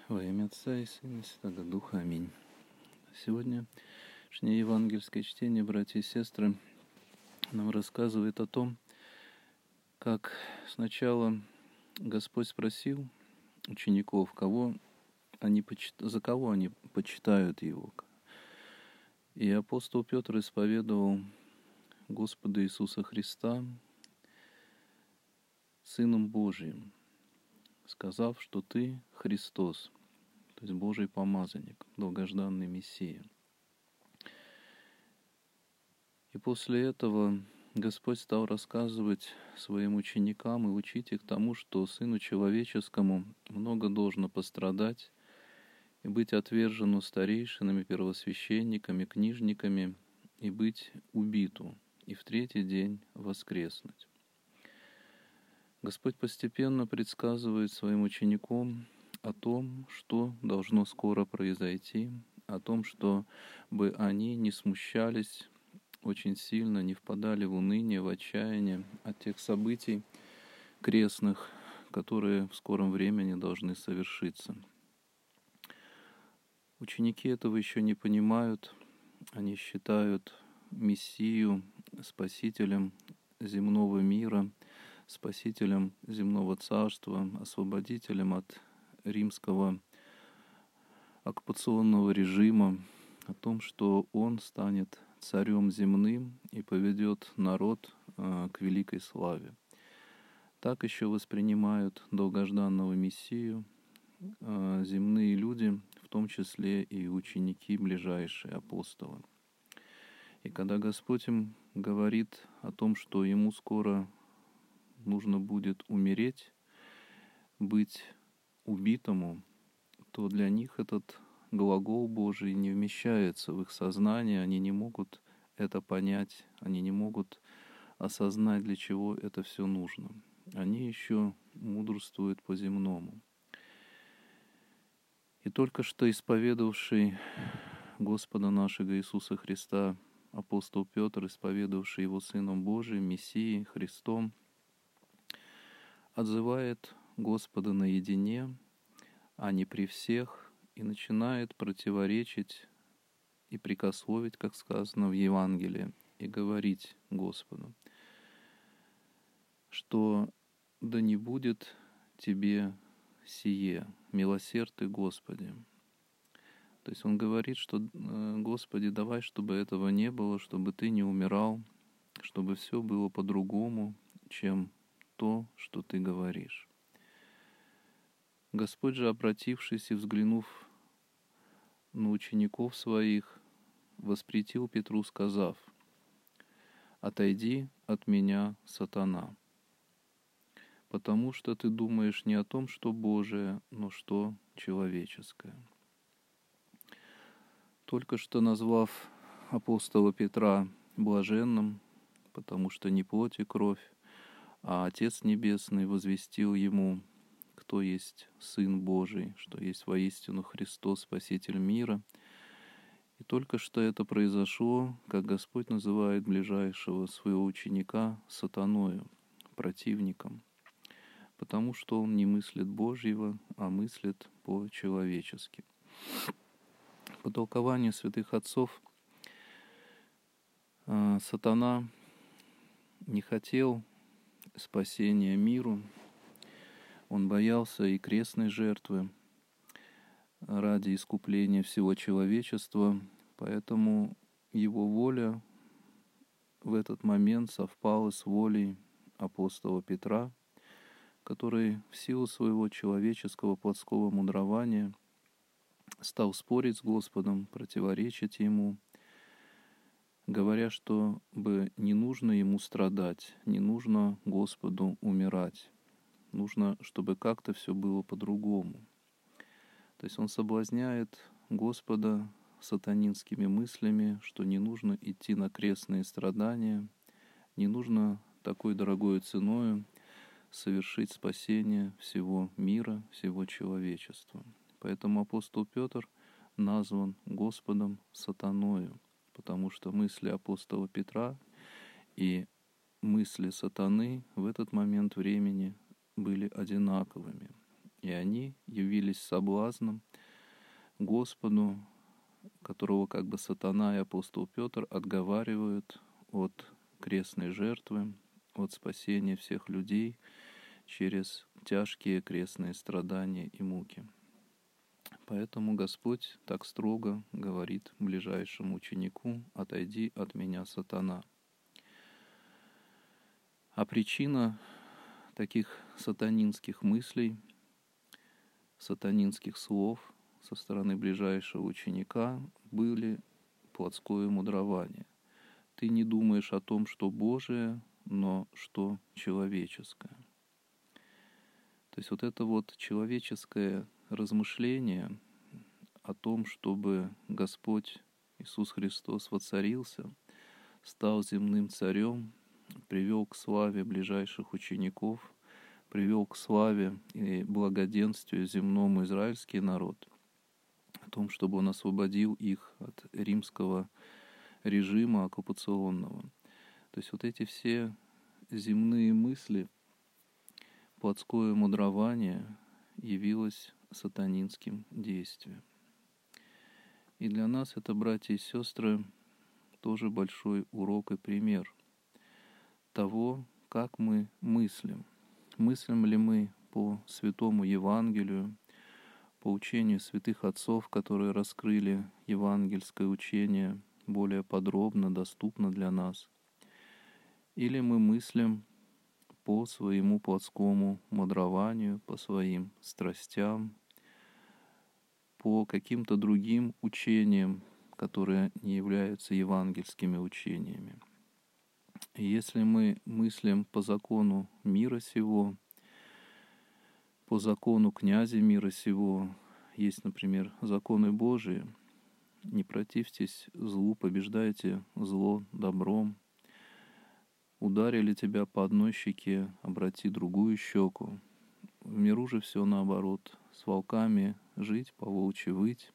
Во имя Отца и Сына и Святого Духа. Аминь. Сегодняшнее евангельское чтение, братья и сестры, нам рассказывает о том, как сначала Господь спросил учеников, за кого они почитают Его. И апостол Петр исповедовал Господа Иисуса Христа Сыном Божиим, сказав, что Ты Христос, то есть Божий помазанник, долгожданный Мессия. И после этого Господь стал рассказывать своим ученикам и учить их тому, что Сыну Человеческому много должно пострадать и быть отвержену старейшинами, первосвященниками, книжниками, и быть убиту, и в третий день воскреснуть. Господь постепенно предсказывает своим ученикам о том, что должно скоро произойти, о том, чтобы они не смущались очень сильно, не впадали в уныние, в отчаяние от тех событий крестных, которые в скором времени должны совершиться. Ученики этого еще не понимают, они считают Мессию спасителем земного мира, спасителем земного царства, освободителем от римского оккупационного режима, о том, что он станет царем земным и поведет народ к великой славе. Так еще воспринимают долгожданного Мессию земные люди, в том числе и ученики, ближайшие апостолы. И когда Господь им говорит о том, что ему скоро нужно будет умереть, быть убитому, то для них этот глагол Божий не вмещается в их сознание, они не могут это понять, они не могут осознать, для чего это все нужно. Они еще мудрствуют по-земному. И только что исповедовавший Господа нашего Иисуса Христа апостол Петр, исповедовавший Его Сыном Божиим, Мессией, Христом, отзывает Господа наедине, а не при всех, и начинает противоречить и прикословить, как сказано в Евангелии, и говорить Господу, что да не будет тебе сие, милосердный Господи. То есть он говорит, что Господи, давай, чтобы этого не было, чтобы ты не умирал, чтобы все было по-другому, чем то, что ты говоришь. Господь же, обратившись и взглянув на учеников своих, воспретил Петру, сказав: «Отойди от меня, сатана, потому что ты думаешь не о том, что Божие, но что человеческое». Только что назвав апостола Петра блаженным, потому что не плоть и кровь, а Отец Небесный возвестил ему, кто есть Сын Божий, что есть воистину Христос, Спаситель мира. И только что это произошло, как Господь называет ближайшего своего ученика сатаною, противником, потому что он не мыслит Божьего, а мыслит по-человечески. По толкованию святых отцов, сатана не хотел спасения миру, он боялся и крестной жертвы ради искупления всего человечества, поэтому его воля в этот момент совпала с волей апостола Петра, который в силу своего человеческого плотского мудрования стал спорить с Господом, противоречить Ему, говоря, что не нужно Ему страдать, не нужно Господу умирать, нужно, чтобы как-то все было по-другому. То есть он соблазняет Господа сатанинскими мыслями, что не нужно идти на крестные страдания, не нужно такой дорогой ценою совершить спасение всего мира, всего человечества. Поэтому апостол Петр назван Господом сатаною, потому что мысли апостола Петра и мысли сатаны в этот момент времени были одинаковыми. и они явились соблазном Господу, которого как бы сатана и апостол Петр отговаривают от крестной жертвы, от спасения всех людей через тяжкие крестные страдания и муки. Поэтому Господь так строго говорит ближайшему ученику: «Отойди от меня, сатана». А причина таких сатанинских мыслей, сатанинских слов со стороны ближайшего ученика были плотское мудрование. Ты не думаешь о том, что Божие, но что человеческое. То есть вот это вот человеческое размышление о том, чтобы Господь Иисус Христос воцарился, стал земным царем, привел к славе ближайших учеников, привел к славе и благоденствию земному израильский народ, о том, чтобы он освободил их от римского режима оккупационного. То есть вот эти все земные мысли, плотское мудрование явилось сатанинским действием. И для нас это, братья и сестры, тоже большой урок и пример того, как мы мыслим. Мыслим ли мы по Святому Евангелию, по учению святых отцов, которые раскрыли евангельское учение более подробно, доступно для нас, или мы мыслим по своему плотскому мудрованию, по своим страстям, по каким-то другим учениям, которые не являются евангельскими учениями. И если мы мыслим по закону мира сего, по закону князя мира сего, есть, например, законы Божии: не противьтесь злу, побеждайте зло добром. Ударили тебя по одной щеке, обрати другую щеку. В миру же все наоборот: с волками жить, по-волчьи выть.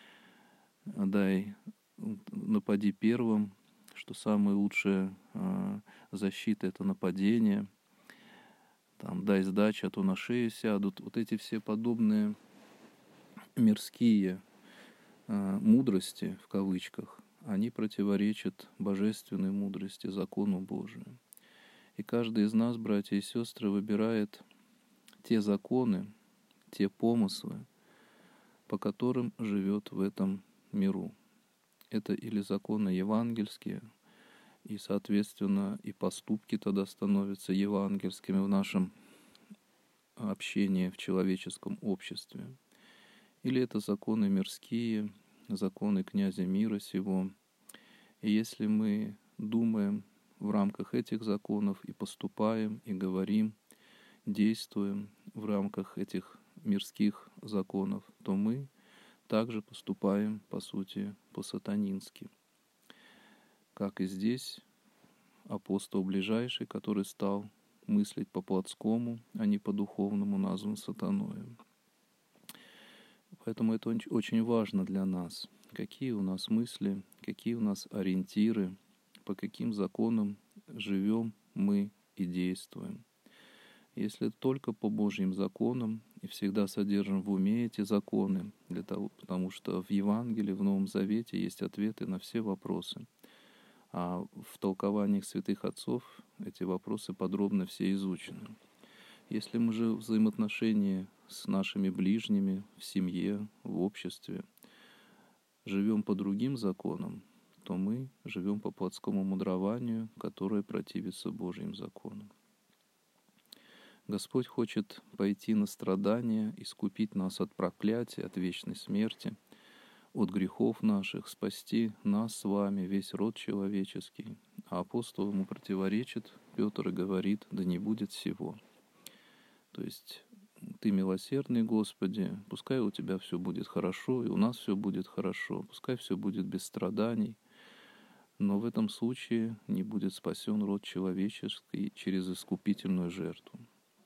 Напади первым, что самая лучшая защита — это нападение. Дай сдачи, а то на шею сядут. Вот эти все подобные мирские мудрости, в кавычках, они противоречат божественной мудрости, закону Божию. И каждый из нас, братья и сестры, выбирает те законы, те помыслы, по которым живет в этом миру. Это или законы евангельские, и, соответственно, и поступки тогда становятся евангельскими в нашем общении в человеческом обществе. Или это законы мирские, законы князя мира сего. И если мы думаем в рамках этих законов и поступаем, и говорим, действуем в рамках этих мирских законов, то мы также поступаем, по сути, по-сатанински. Как и здесь апостол ближайший, который стал мыслить по-плотскому, а не по-духовному, назван сатаною. Поэтому это очень важно для нас. Какие у нас мысли, какие у нас ориентиры, по каким законам живем мы и действуем. Если только по Божьим законам и всегда содержим в уме эти законы, потому что в Евангелии, в Новом Завете есть ответы на все вопросы. А в толкованиях святых отцов эти вопросы подробно все изучены. Если мы же в взаимоотношении с нашими ближними, в семье, в обществе, живем по другим законам, то мы живем по плотскому мудрованию, которое противится Божьим законам. Господь хочет пойти на страдания, искупить нас от проклятия, от вечной смерти, от грехов наших, спасти нас с вами, весь род человеческий. А апостол ему противоречит, Петр, и говорит: да не будет сего. То есть ты милосердный, Господи, пускай у тебя все будет хорошо, и у нас все будет хорошо, пускай все будет без страданий, но в этом случае не будет спасен род человеческий через искупительную жертву.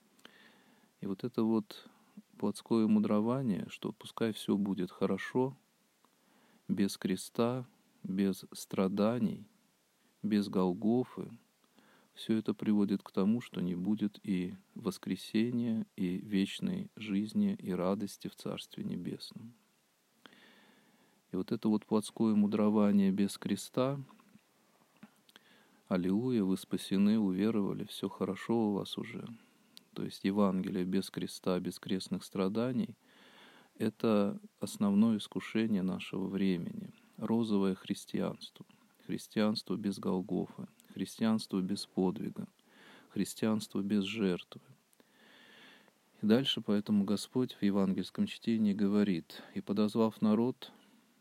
И вот это вот плотское мудрование, что пускай все будет хорошо, без креста, без страданий, без Голгофы, все это приводит к тому, что не будет и воскресения, и вечной жизни, и радости в Царстве Небесном. И вот это вот плотское мудрование без креста, аллилуйя, вы спасены, уверовали, все хорошо у вас уже. То есть Евангелие без креста, без крестных страданий — это основное искушение нашего времени. Розовое христианство. Христианство без Голгофы. Христианство без подвига. Христианство без жертвы. И дальше поэтому Господь в евангельском чтении говорит: «И, подозвав народ,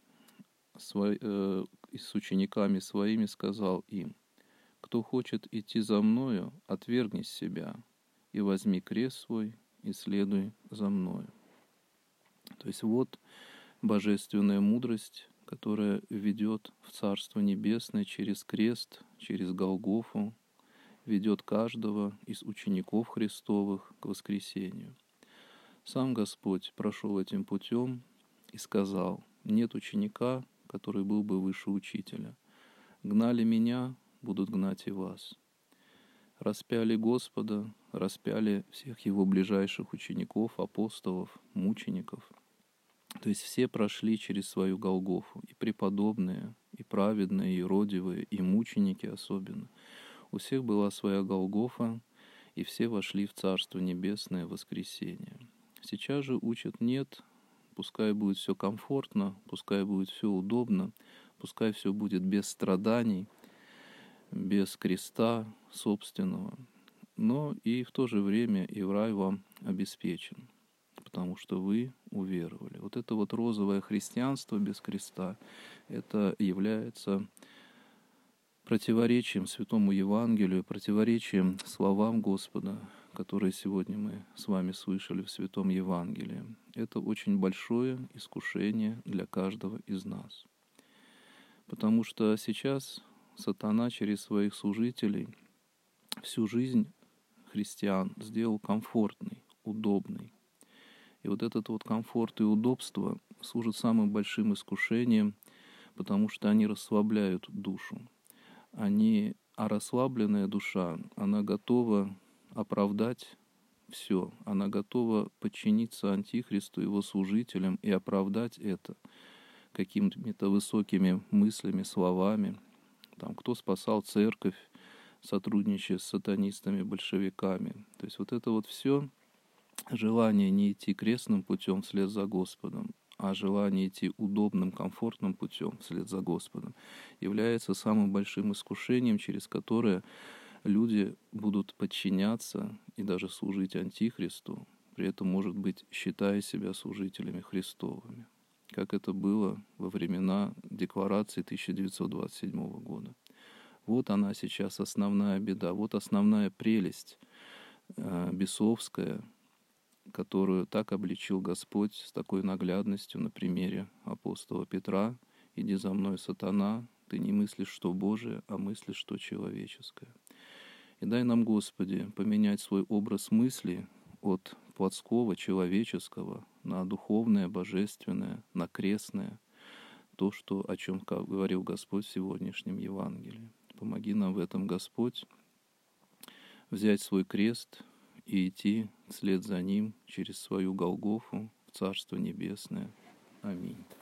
и с учениками своими сказал им: кто хочет идти за мною, отвергни себя, и возьми крест свой, и следуй за мною». То есть вот божественная мудрость, которая ведет в Царство Небесное через крест, через Голгофу, ведет каждого из учеников Христовых к воскресению. Сам Господь прошел этим путем и сказал: «Нет ученика, который был бы выше учителя. Гнали меня, будут гнать и вас». Распяли Господа, распяли всех его ближайших учеников, апостолов, мучеников. То есть все прошли через свою Голгофу, и преподобные, и праведные, и родивые, и мученики особенно. У всех была своя Голгофа, и все вошли в Царство Небесное в воскресение. Сейчас же учат: нет, пускай будет все комфортно, пускай будет все удобно, пускай все будет без страданий, без креста собственного, но и в то же время и в рай вам обеспечен, потому что вы уверовали. Вот это вот розовое христианство без креста, это является противоречием Святому Евангелию, противоречием словам Господа, которые сегодня мы с вами слышали в Святом Евангелии. Это очень большое искушение для каждого из нас. Потому что сейчас сатана через своих служителей всю жизнь христиан сделал комфортной, удобной. И вот этот вот комфорт и удобство служат самым большим искушением, потому что они расслабляют душу. А расслабленная душа, она готова оправдать все. Она готова подчиниться Антихристу, его служителям, и оправдать это какими-то высокими мыслями, словами. Там, кто спасал церковь, сотрудничая с сатанистами, большевиками. То есть вот это вот все желание не идти крестным путем вслед за Господом, а желание идти удобным, комфортным путем вслед за Господом, является самым большим искушением, через которое люди будут подчиняться и даже служить Антихристу, при этом, может быть, считая себя служителями Христовыми, как это было во времена декларации 1927 года. Вот она сейчас основная беда, вот основная прелесть бесовская, которую так обличил Господь с такой наглядностью на примере апостола Петра: «Иди за мной, сатана, ты не мыслишь, что Божие, а мыслишь, что человеческое». И дай нам, Господи, поменять свой образ мысли от плотского, человеческого на духовное, божественное, на крестное, то, о чем говорил Господь в сегодняшнем Евангелии. Помоги нам в этом, Господь, взять свой крест и идти вслед за Ним через свою Голгофу в Царство Небесное. Аминь.